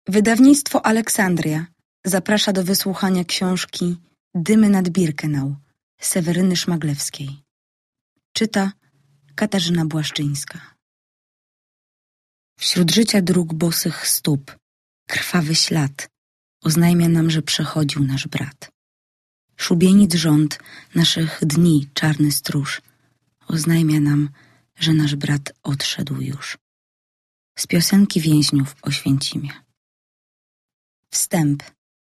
Wydawnictwo Aleksandria zaprasza do wysłuchania książki Dymy nad Birkenau Seweryny Szmaglewskiej. Czyta Katarzyna Błaszczyńska. Wśród życia dróg bosych stóp krwawy ślad oznajmia nam, że przechodził nasz brat. Szubienic rząd naszych dni czarny stróż oznajmia nam, że nasz brat odszedł już. Z piosenki więźniów Oświęcimia. Wstęp.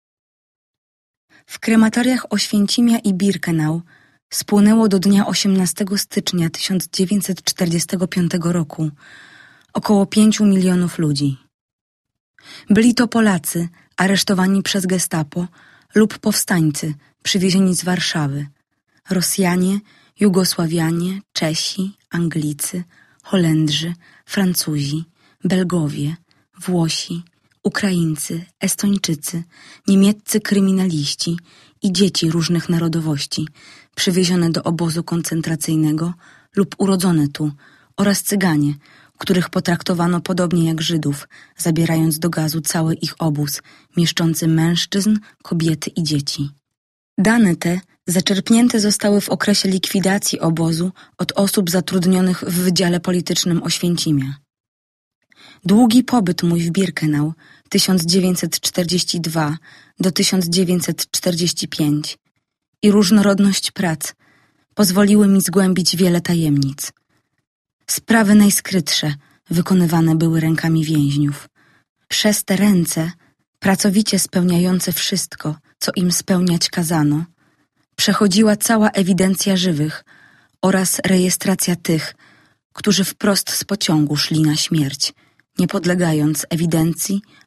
W krematoriach Oświęcimia i Birkenau spłonęło do dnia 18 stycznia 1945 roku około 5 milionów ludzi. Byli to Polacy aresztowani przez gestapo lub powstańcy przywiezieni z Warszawy, Rosjanie, Jugosławianie, Czesi, Anglicy, Holendrzy, Francuzi, Belgowie, Włosi, Ukraińcy, Estończycy, niemieccy kryminaliści i dzieci różnych narodowości przywiezione do obozu koncentracyjnego lub urodzone tu oraz Cyganie, których potraktowano podobnie jak Żydów, zabierając do gazu cały ich obóz, mieszczący mężczyzn, kobiety i dzieci. Dane te zaczerpnięte zostały w okresie likwidacji obozu od osób zatrudnionych w Wydziale Politycznym Oświęcimia. Długi pobyt mój w Birkenau 1942 do 1945 i różnorodność prac pozwoliły mi zgłębić wiele tajemnic. Sprawy najskrytsze wykonywane były rękami więźniów. Przez te ręce, pracowicie spełniające wszystko, co im spełniać kazano, przechodziła cała ewidencja żywych oraz rejestracja tych, którzy wprost z pociągu szli na śmierć, nie podlegając ewidencji